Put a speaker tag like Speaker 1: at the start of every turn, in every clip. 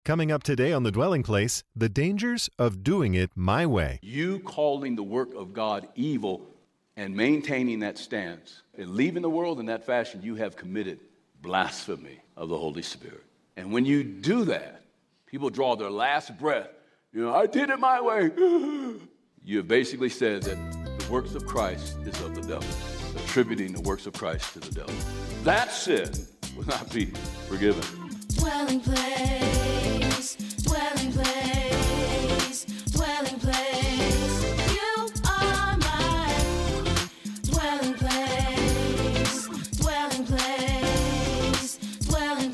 Speaker 1: Coming up today on The Dwelling Place, the dangers of doing it my way.
Speaker 2: You calling the work of God evil and maintaining that stance and leaving the world in that fashion, you have committed blasphemy of the Holy Spirit. And when you do that, people draw their last breath. I did it my way. You have basically said that the works of Christ is of the devil, attributing the works of Christ to the devil. That sin will not be forgiven.
Speaker 3: Dwelling place, dwelling place, dwelling place. You are my dwelling place, dwelling place, dwelling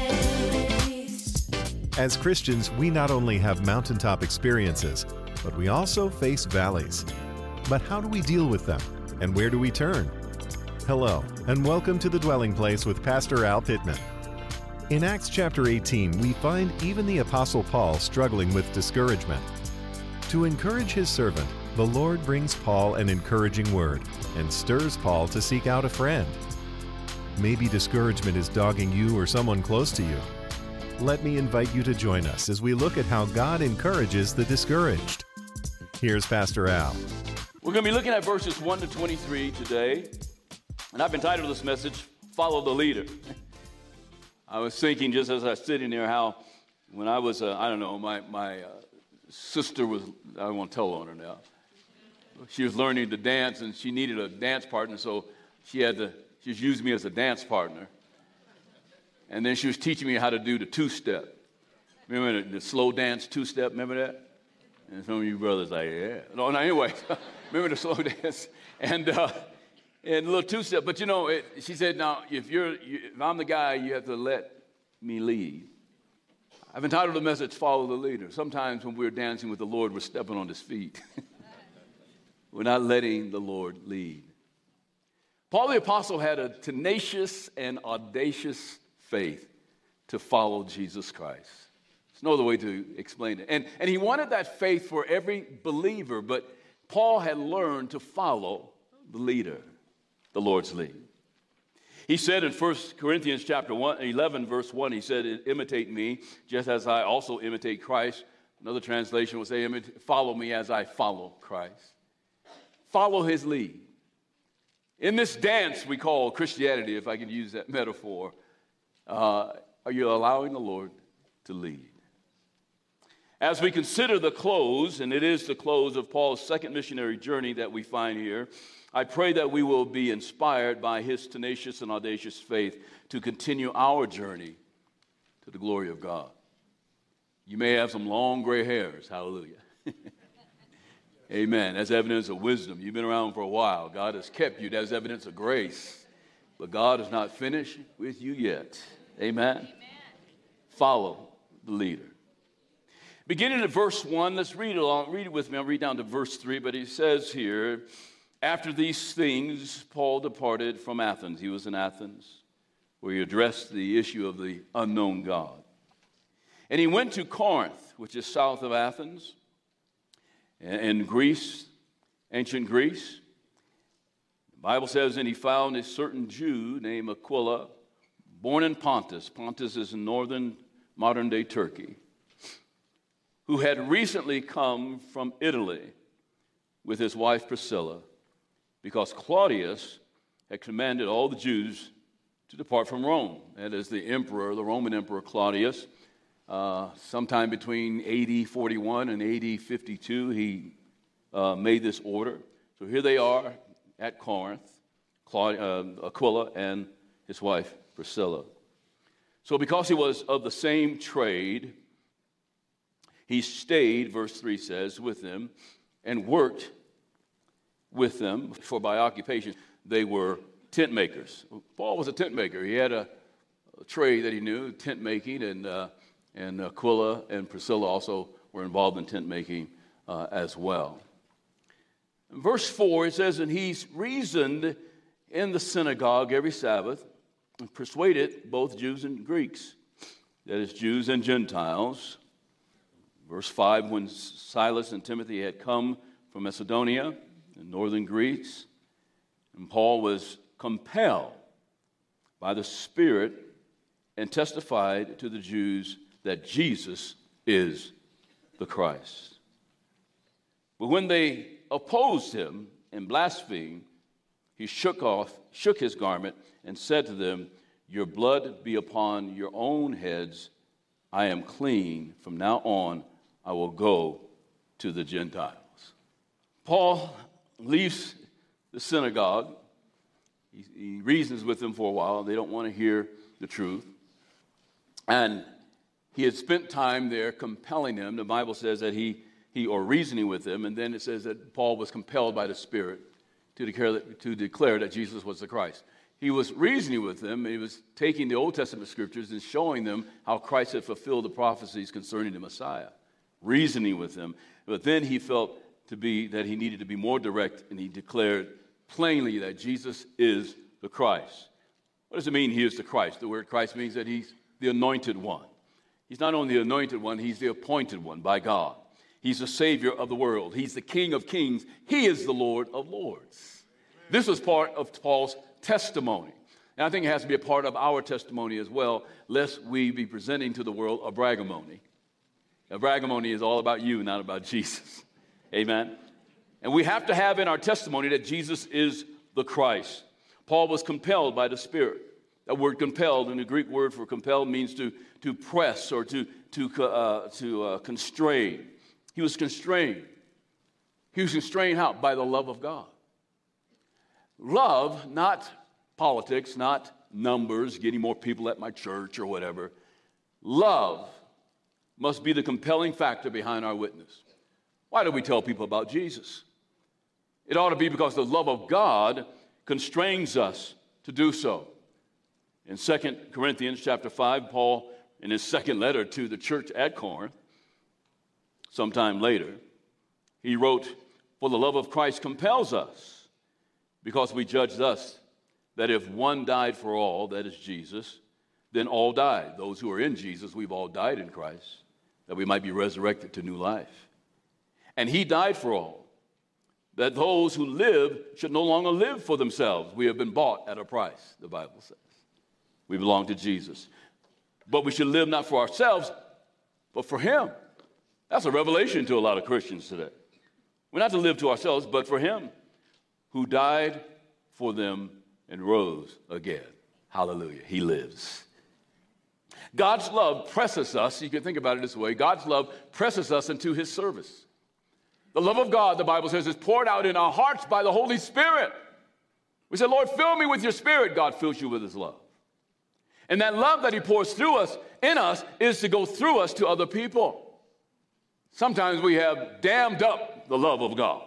Speaker 3: place.
Speaker 1: As Christians, we not only have mountaintop experiences, but we also face valleys. But how do we deal with them? And where do we turn? Hello, and welcome to The Dwelling Place with Pastor Al Pittman. In Acts chapter 18, we find even the Apostle Paul struggling with discouragement. To encourage his servant, the Lord brings Paul an encouraging word and stirs Paul to seek out a friend. Maybe discouragement is dogging you or someone close to you. Let me invite you to join us as we look at how God encourages the discouraged. Here's Pastor Al.
Speaker 2: We're going to be looking at verses 1 to 23 today, and I've entitled this message, Follow the Leader. I was thinking just as I was sitting there how when I was, my sister was, I don't want to tell on her now. She was learning to dance and she needed a dance partner, so she was using me as a dance partner. And then she was teaching me how to do the two-step. Remember the slow dance two-step, remember that? And some of you brothers like, yeah. No, anyway, remember the slow dance? And a little two-step, but she said, now, if I'm the guy, you have to let me lead. I've entitled the message, Follow the Leader. Sometimes when we're dancing with the Lord, we're stepping on his feet. We're not letting the Lord lead. Paul the Apostle had a tenacious and audacious faith to follow Jesus Christ. There's no other way to explain it. And he wanted that faith for every believer, but Paul had learned to follow the leader. The Lord's lead. He said in 1 Corinthians chapter 11, verse 1, he said, imitate me, just as I also imitate Christ. Another translation would say, follow me as I follow Christ. Follow his lead. In this dance we call Christianity, if I can use that metaphor, are you allowing the Lord to lead? As we consider the close, and it is the close of Paul's second missionary journey that we find here, I pray that we will be inspired by his tenacious and audacious faith to continue our journey to the glory of God. You may have some long gray hairs, hallelujah. Amen. That's evidence of wisdom. You've been around for a while. God has kept you. That's evidence of grace. But God is not finished with you yet. Amen. Amen. Follow the leader. Beginning at verse 1, let's read along. Read it with me. I'll read down to verse 3, but he says here, after these things, Paul departed from Athens. He was in Athens, where he addressed the issue of the unknown God. And he went to Corinth, which is south of Athens, in Greece, ancient Greece. The Bible says, and he found a certain Jew named Aquila, born in Pontus. Pontus is in northern modern-day Turkey, who had recently come from Italy with his wife Priscilla, because Claudius had commanded all the Jews to depart from Rome. That is the emperor, the Roman emperor Claudius. Sometime between AD 41 and AD 52, he made this order. So here they are at Corinth, Aquila and his wife Priscilla. So because he was of the same trade, he stayed, verse 3 says, with them and worked with them, for by occupation they were tent makers. Paul was a tent maker. He had a trade that he knew, tent making, and Aquila and Priscilla also were involved in tent making as well. In verse 4, it says, and he reasoned in the synagogue every Sabbath and persuaded both Jews and Greeks, that is, Jews and Gentiles. Verse 5, when Silas and Timothy had come from Macedonia in northern Greece, and Paul was compelled by the Spirit and testified to the Jews that Jesus is the Christ. But when they opposed him and blasphemed, he shook his garment and said to them, "Your blood be upon your own heads. I am clean. From now on, I will go to the Gentiles." Paul leaves the synagogue. He reasons with them for a while. They don't want to hear the truth. And he had spent time there compelling them. The Bible says that he or reasoning with them, and then it says that Paul was compelled by the Spirit to declare that Jesus was the Christ. He was reasoning with them. He was taking the Old Testament scriptures and showing them how Christ had fulfilled the prophecies concerning the Messiah, reasoning with them. But then he felt that he needed to be more direct, and he declared plainly that Jesus is the Christ. What does it mean he is the Christ? The word Christ means that he's the anointed one. He's not only the anointed one, he's the appointed one by God. He's the Savior of the world. He's the King of kings. He is the Lord of lords. This was part of Paul's testimony. And I think it has to be a part of our testimony as well, lest we be presenting to the world a braggamony. A braggamony is all about you, not about Jesus. Amen? And we have to have in our testimony that Jesus is the Christ. Paul was compelled by the Spirit. That word compelled, and the Greek word for compelled means to press or to constrain. He was constrained. He was constrained how? By the love of God. Love, not politics, not numbers, getting more people at my church or whatever. Love must be the compelling factor behind our witness. Why do we tell people about Jesus? It ought to be because the love of God constrains us to do so. In 2 Corinthians chapter 5, Paul, in his second letter to the church at Corinth, sometime later, he wrote, "For the love of Christ compels us, because we judge thus, that if one died for all, that is Jesus, then all died." Those who are in Jesus, we've all died in Christ, that we might be resurrected to new life. And he died for all, that those who live should no longer live for themselves. We have been bought at a price, the Bible says. We belong to Jesus. But we should live not for ourselves, but for him. That's a revelation to a lot of Christians today. We're not to live to ourselves, but for him who died for them and rose again. Hallelujah. He lives. God's love presses us. You can think about it this way. God's love presses us into his service. The love of God, the Bible says, is poured out in our hearts by the Holy Spirit. We say, "Lord, fill me with your Spirit." God fills you with his love. And that love that he pours through us, in us, is to go through us to other people. Sometimes we have dammed up the love of God.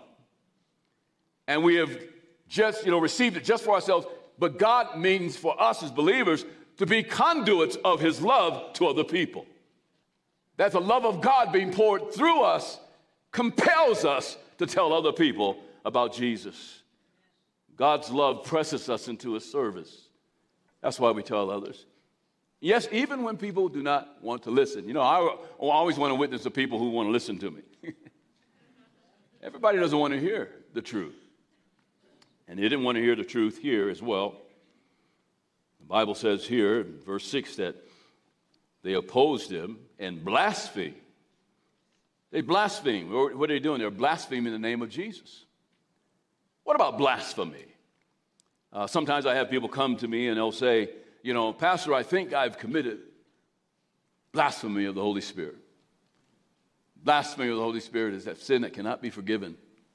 Speaker 2: And we have just, received it just for ourselves. But God means for us as believers to be conduits of his love to other people. That the love of God being poured through us compels us to tell other people about Jesus. God's love presses us into his service. That's why we tell others. Yes, even when people do not want to listen. I always want to witness to people who want to listen to me. Everybody doesn't want to hear the truth. And they didn't want to hear the truth here as well. The Bible says here, in verse 6, that they opposed him and blasphemed. They blasphemed. What are they doing? They're blaspheming the name of Jesus. What about blasphemy? Sometimes I have people come to me and they'll say, "Pastor, I think I've committed blasphemy of the Holy Spirit." Blasphemy of the Holy Spirit is that sin that cannot be forgiven.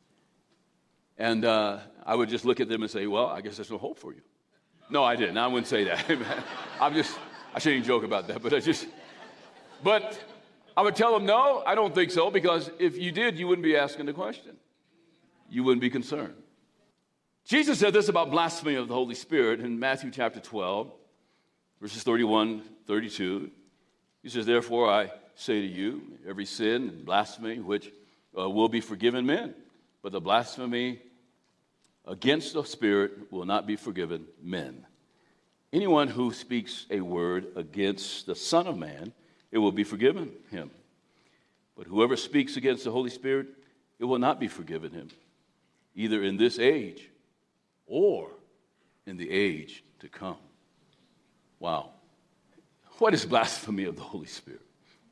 Speaker 2: And I would just look at them and say, "Well, I guess there's no hope for you." No, I didn't. I wouldn't say that. I shouldn't even joke about that, but I would tell them, no, I don't think so, because if you did, you wouldn't be asking the question. You wouldn't be concerned. Jesus said this about blasphemy of the Holy Spirit in Matthew chapter 12, verses 31, 32. He says, "Therefore I say to you, every sin and blasphemy which will be forgiven men, but the blasphemy against the Spirit will not be forgiven men. Anyone who speaks a word against the Son of Man, it will be forgiven him. But whoever speaks against the Holy Spirit, it will not be forgiven him, either in this age or in the age to come." Wow. What is blasphemy of the Holy Spirit?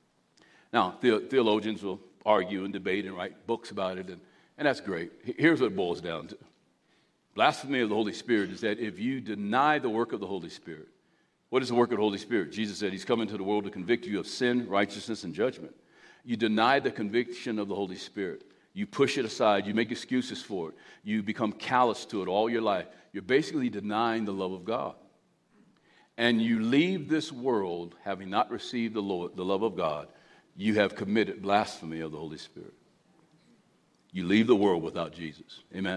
Speaker 2: Now, theologians will argue and debate and write books about it, and that's great. Here's what it boils down to. Blasphemy of the Holy Spirit is that if you deny the work of the Holy Spirit, what is the work of the Holy Spirit? Jesus said he's come into the world to convict you of sin, righteousness, and judgment. You deny the conviction of the Holy Spirit. You push it aside. You make excuses for it. You become callous to it all your life. You're basically denying the love of God. And you leave this world having not received the love of God. You have committed blasphemy of the Holy Spirit. You leave the world without Jesus. Amen.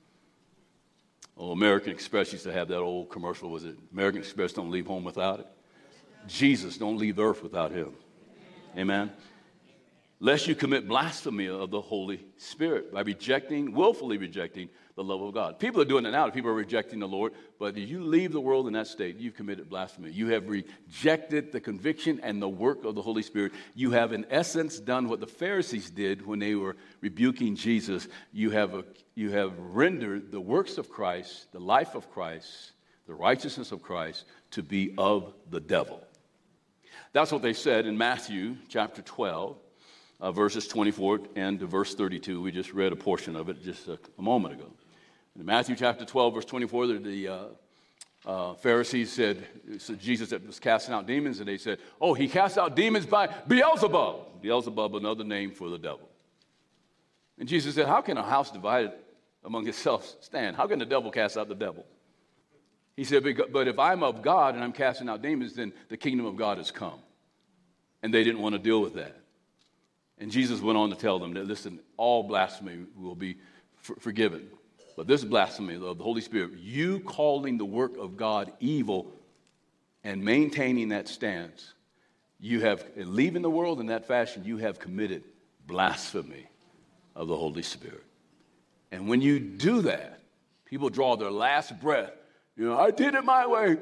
Speaker 2: Oh, American Express used to have that old commercial. Was it American Express don't leave home without it? Jesus don't leave the earth without him. Amen. Lest you commit blasphemy of the Holy Spirit by willfully rejecting the love of God. People are doing it now. People are rejecting the Lord. But if you leave the world in that state, you've committed blasphemy. You have rejected the conviction and the work of the Holy Spirit. You have, in essence, done what the Pharisees did when they were rebuking Jesus. You have rendered the works of Christ, the life of Christ, the righteousness of Christ to be of the devil. That's what they said in Matthew chapter 12. Verses 24 and to verse 32. We just read a portion of it just a moment ago. In Matthew chapter 12, verse 24, the Pharisees said, Jesus was casting out demons, and they said, oh, he casts out demons by Beelzebub. Beelzebub, another name for the devil. And Jesus said, how can a house divided among itself stand? How can the devil cast out the devil? He said, but if I'm of God and I'm casting out demons, then the kingdom of God has come. And they didn't want to deal with that. And Jesus went on to tell them that, listen, all blasphemy will be forgiven. But this blasphemy of the Holy Spirit, you calling the work of God evil and maintaining that stance, you have, leaving the world in that fashion, you have committed blasphemy of the Holy Spirit. And when you do that, people draw their last breath. I did it my way.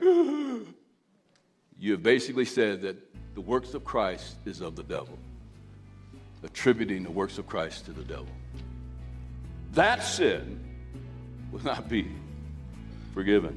Speaker 2: You have basically said that the works of Christ is of the devil, attributing the works of Christ to the devil. That sin will not be forgiven.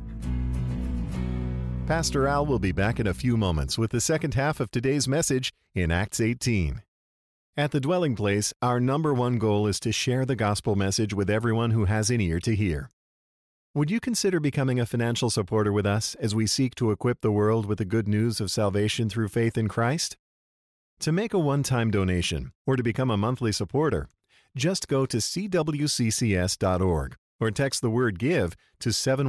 Speaker 1: Pastor Al will be back in a few moments with the second half of today's message in Acts 18. At The Dwelling Place, our number one goal is to share the gospel message with everyone who has an ear to hear. Would you consider becoming a financial supporter with us as we seek to equip the world with the good news of salvation through faith in Christ? To make a one-time donation or to become a monthly supporter, just go to cwccs.org or text the word GIVE to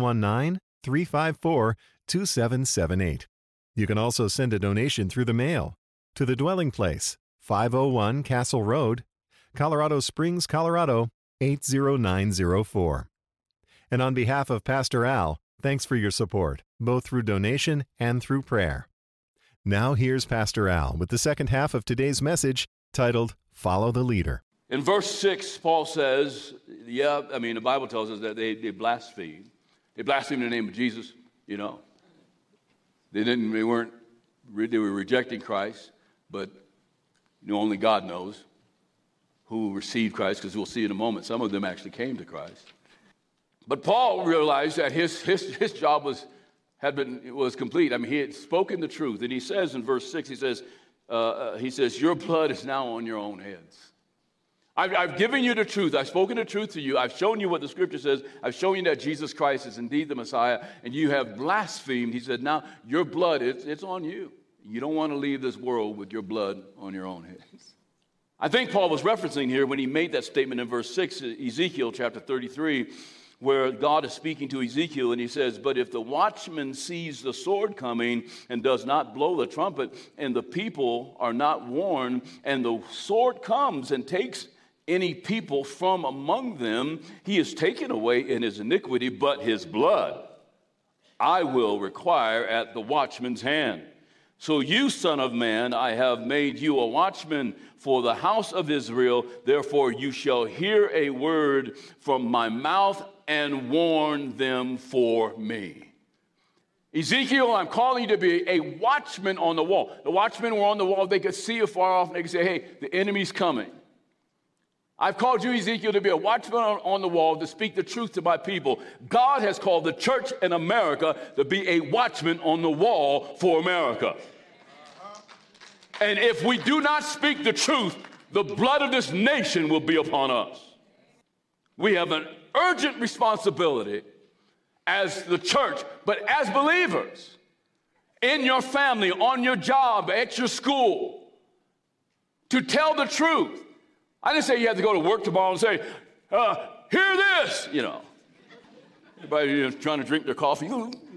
Speaker 1: 719-354-2778. You can also send a donation through the mail to The Dwelling Place, 501 Castle Road, Colorado Springs, Colorado, 80904. And on behalf of Pastor Al, thanks for your support, both through donation and through prayer. Now here's Pastor Al with the second half of today's message titled, Follow the Leader.
Speaker 2: In verse 6, Paul says, the Bible tells us that they blasphemed. They blasphemed in the name of Jesus, They were rejecting Christ, but only God knows who received Christ, because we'll see in a moment, some of them actually came to Christ. But Paul realized that his job was complete. He had spoken the truth. And he says in verse 6, he says, your blood is now on your own heads. I've given you the truth. I've spoken the truth to you. I've shown you what the scripture says. I've shown you that Jesus Christ is indeed the Messiah, and you have blasphemed. He said, now your blood, it's on you. You don't want to leave this world with your blood on your own heads. I think Paul was referencing here when he made that statement in verse 6, Ezekiel chapter 33, where God is speaking to Ezekiel, and he says, but if the watchman sees the sword coming and does not blow the trumpet, and the people are not warned, and the sword comes and takes any people from among them, he is taken away in his iniquity, but his blood I will require at the watchman's hand. So you, son of man, I have made you a watchman for the house of Israel. Therefore you shall hear a word from my mouth and warn them for me. Ezekiel, I'm calling you to be a watchman on the wall. The watchmen were on the wall. They could see afar off, and they could say, hey, the enemy's coming. I've called you, Ezekiel, to be a watchman on the wall, to speak the truth to my people. God has called the church in America to be a watchman on the wall for America. And if we do not speak the truth, the blood of this nation will be upon us. We have an urgent responsibility as the church, but as believers, in your family, on your job, at your school, to tell the truth. I didn't say you have to go to work tomorrow and say, hear this, you know. Everybody trying to drink their coffee.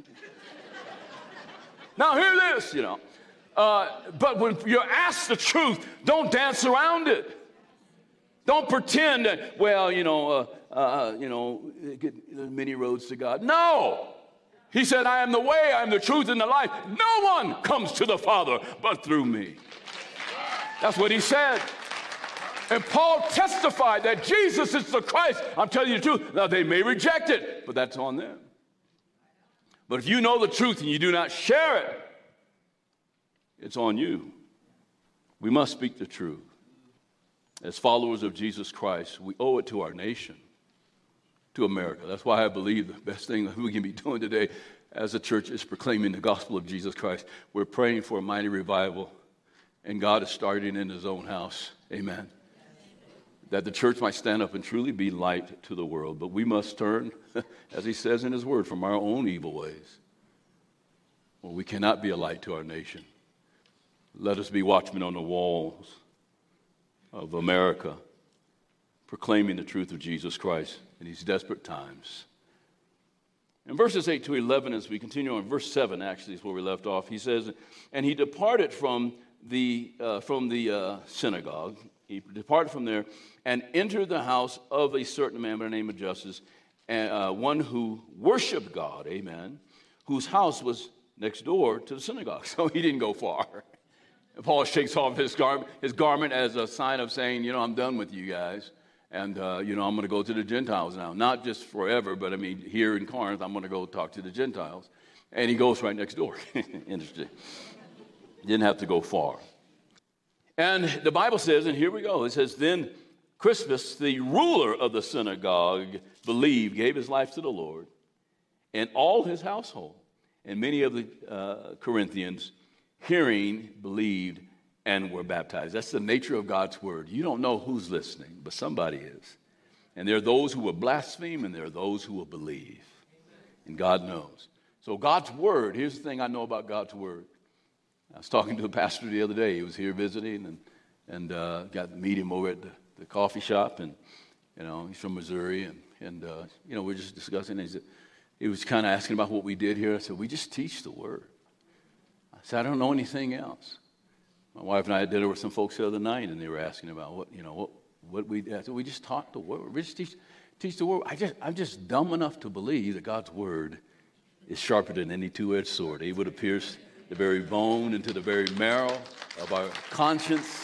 Speaker 2: Now hear this, you know. But when you're asked the truth, don't dance around it. Don't pretend that, well, there's many roads to God. No. He said, I am the way, I am the truth, and the life. No one comes to the Father but through me. That's what he said. And Paul testified that Jesus is the Christ. I'm telling you the truth. Now, they may reject it, but that's on them. But if you know the truth and you do not share it, it's on you. We must speak the truth. As followers of Jesus Christ, we owe it to our nation, to America. That's why I believe the best thing that we can be doing today as a church is proclaiming the gospel of Jesus Christ. We're praying for a mighty revival, and God is starting in his own house. Amen. That the church might stand up and truly be light to the world. But we must turn, as he says in his word, from our own evil ways. Well, we cannot be a light to our nation. Let us be watchmen on the walls of America, proclaiming the truth of Jesus Christ in these desperate times. In verses 8 to 11, as we continue on, verse 7 actually is where we left off, he says, and he departed from the synagogue. He departed from there and entered the house of a certain man by the name of Justus, one who worshiped God, amen, whose house was next door to the synagogue. So he didn't go far. And Paul shakes off his garment as a sign of saying, I'm done with you guys. And, I'm going to go to the Gentiles now. Not just forever, but here in Corinth, I'm going to go talk to the Gentiles. And he goes right next door. Interesting. Didn't have to go far. And the Bible says, and here we go, it says, then Crispus, the ruler of the synagogue, believed, gave his life to the Lord, and all his household. And many of the Corinthians, hearing, believed, and were baptized. That's the nature of God's word. You don't know who's listening, but somebody is. And there are those who will blaspheme, and there are those who will believe. And God knows. So God's word, here's the thing I know about God's word. I was talking to a pastor the other day. He was here visiting and got to meet him over at the coffee shop. And, he's from Missouri. And we're just discussing. And he was kind of asking about what we did here. I said, we just teach the word. I said, I don't know anything else. My wife and I had dinner with some folks the other night, and they were asking about what we did. I said, we just taught the word. We just teach the word. I'm just dumb enough to believe that God's word is sharper than any two-edged sword. It would pierce the very bone into the very marrow of our conscience,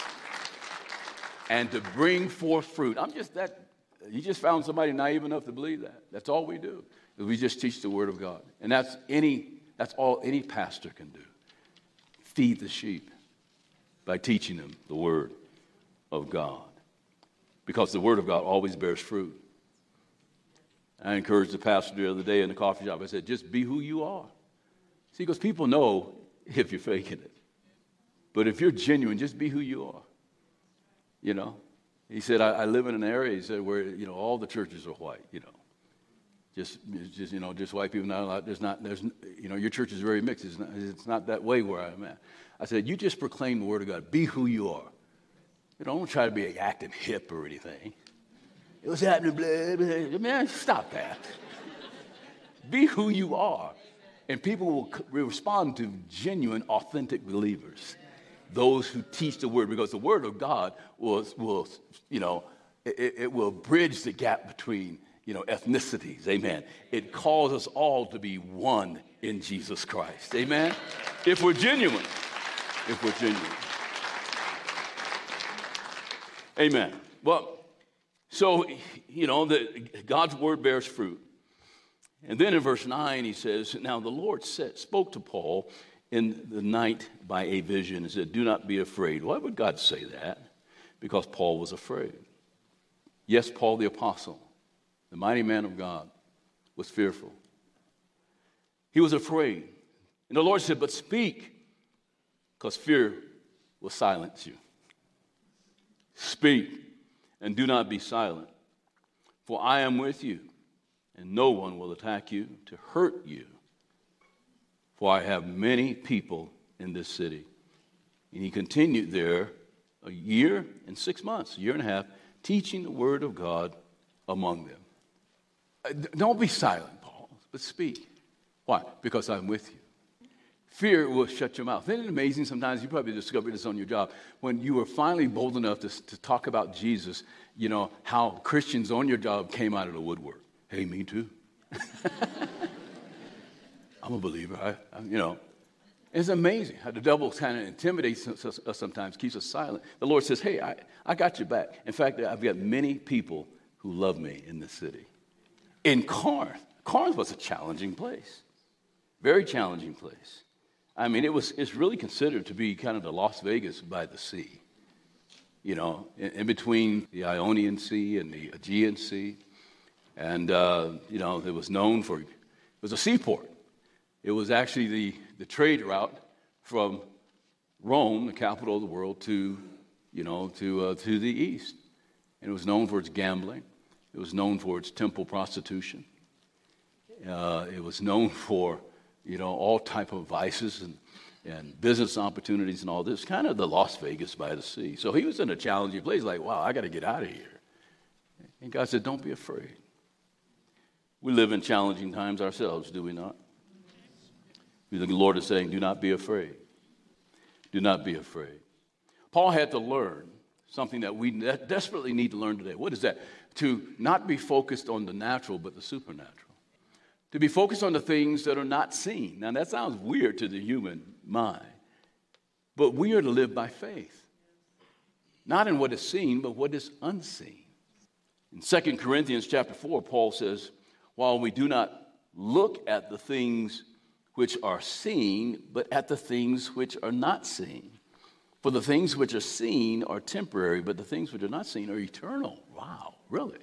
Speaker 2: and to bring forth fruit. You just found somebody naive enough to believe that. That's all we do. We just teach the word of God. And that's all any pastor can do. Feed the sheep by teaching them the word of God. Because the word of God always bears fruit. I encouraged the pastor the other day in the coffee shop. I said, just be who you are. See, because people know if you're faking it. But if you're genuine, just be who you are. He said, I live in an area, he said, where, all the churches are white, Just white people, not a lot. Your church is very mixed. It's not that way where I'm at. I said, you just proclaim the word of God. Be who you are. Don't try to be acting hip or anything. What's happening, blah, blah. Man, stop that. Be who you are. And people will respond to genuine, authentic believers. Those who teach the word, because the word of God will bridge the gap between ethnicities, amen. It calls us all to be one in Jesus Christ, amen. If we're genuine, amen. Well, so God's word bears fruit, and then in verse 9 he says, "Now the Lord spoke to Paul in the night by a vision and said, 'Do not be afraid.'" Why would God say that? Because Paul was afraid. Yes, Paul the apostle, the mighty man of God, was fearful. He was afraid. And the Lord said, "But speak," because fear will silence you. Speak and do not be silent, for I am with you, and no one will attack you to hurt you. For I have many people in this city. And he continued there a year and 6 months, a year and a half, teaching the word of God among them. Don't be silent, Paul, but speak. Why? Because I'm with you. Fear will shut your mouth. Isn't it amazing? Sometimes you probably discovered this on your job. When you were finally bold enough to talk about Jesus, you know, how Christians on your job came out of the woodwork. Hey, me too. I'm a believer. You know, it's amazing how the devil kind of intimidates us sometimes, keeps us silent. The Lord says, hey, I got your back. In fact, I've got many people who love me in this city. In Corinth was a challenging place, very challenging place. I mean, it's really considered to be kind of the Las Vegas by the sea, you know, in between the Ionian Sea and the Aegean Sea. And, you know, it was known for, it was a seaport. It was actually the trade route from Rome, the capital of the world, to, you know, to the east. And it was known for its gambling. It was known for its temple prostitution. It was known for, you know, all type of vices and business opportunities and all this, kind of the Las Vegas by the sea. So he was in a challenging place, like, wow, I got to get out of here. And God said, don't be afraid. We live in challenging times ourselves, do we not? The Lord is saying, do not be afraid. Do not be afraid. Paul had to learn something that we desperately need to learn today. What is that? To not be focused on the natural, but the supernatural. To be focused on the things that are not seen. Now, that sounds weird to the human mind. But we are to live by faith. Not in what is seen, but what is unseen. In 2 Corinthians chapter 4, Paul says, while we do not look at the things which are seen, but at the things which are not seen. For the things which are seen are temporary, but the things which are not seen are eternal. Wow, really?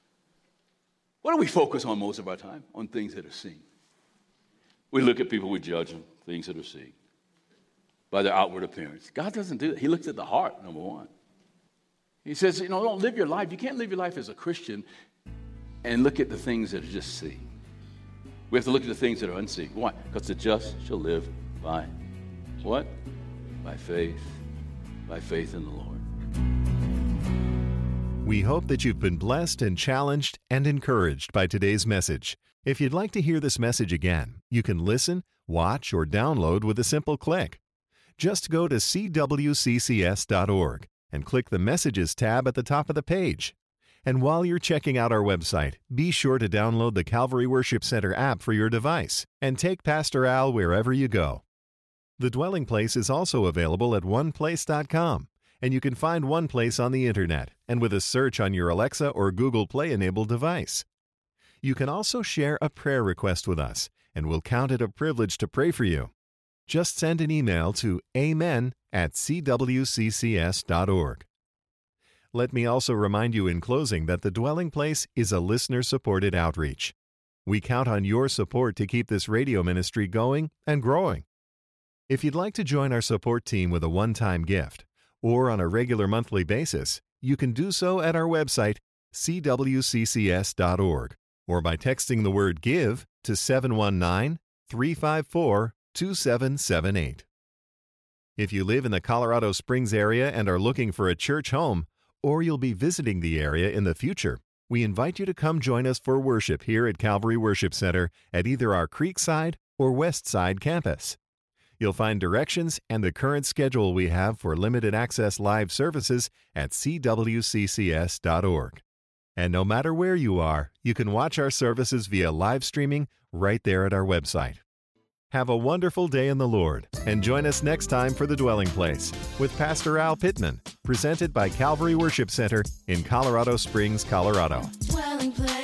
Speaker 2: What do we focus on most of our time? On things that are seen. We look at people, we judge them, things that are seen, by their outward appearance. God doesn't do that. He looks at the heart, number one. He says, you know, don't live your life. You can't live your life as a Christian and look at the things that are just seen. We have to look at the things that are unseen. Why? Because the just shall live by what? By faith. By faith in the Lord.
Speaker 1: We hope that you've been blessed and challenged and encouraged by today's message. If you'd like to hear this message again, you can listen, watch, or download with a simple click. Just go to cwccs.org and click the Messages tab at the top of the page. And while you're checking out our website, be sure to download the Calvary Worship Center app for your device and take Pastor Al wherever you go. The Dwelling Place is also available at oneplace.com, and you can find One Place on the Internet and with a search on your Alexa or Google Play-enabled device. You can also share a prayer request with us, and we'll count it a privilege to pray for you. Just send an email to amen@cwccs.org. Let me also remind you in closing that The Dwelling Place is a listener-supported outreach. We count on your support to keep this radio ministry going and growing. If you'd like to join our support team with a one-time gift or on a regular monthly basis, you can do so at our website, cwccs.org, or by texting the word GIVE to 719-354-2778. If you live in the Colorado Springs area and are looking for a church home, or you'll be visiting the area in the future, we invite you to come join us for worship here at Calvary Worship Center at either our Creekside or Westside campus. You'll find directions and the current schedule we have for limited access live services at cwccs.org. And no matter where you are, you can watch our services via live streaming right there at our website. Have a wonderful day in the Lord, and join us next time for The Dwelling Place with Pastor Al Pittman, presented by Calvary Worship Center in Colorado Springs, Colorado.
Speaker 3: Dwelling place.